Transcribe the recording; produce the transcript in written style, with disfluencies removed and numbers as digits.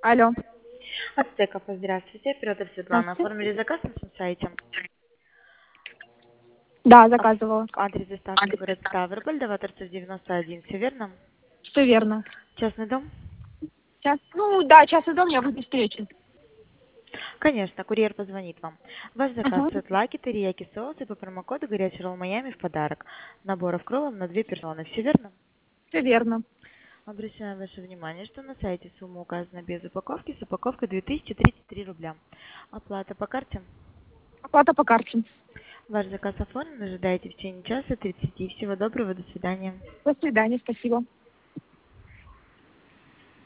Алло. Ацтеков, здравствуйте. Оператор Светлана. Здравствуйте. Оформили заказ на нашем сайте. Да, заказывала. Адрес доставки город Ставрополь, Даваторцев 91, все верно? Все верно. Частный дом? Сейчас, да, час и дом, я буду встречи. Конечно, курьер позвонит вам. Ваш заказ Ага. сетлаки, терияки соус и по промокоду горячий ролл Майами в подарок. Наборов кроллов на 2 персоны, все верно? Все верно. Обращаем ваше внимание, что на сайте сумма указана без упаковки, с упаковкой 2033 рубля. Оплата по карте. Оплата по карте. Ваш заказ оформлен, ожидайте в течение часа 30. Всего доброго, до свидания. До свидания, спасибо.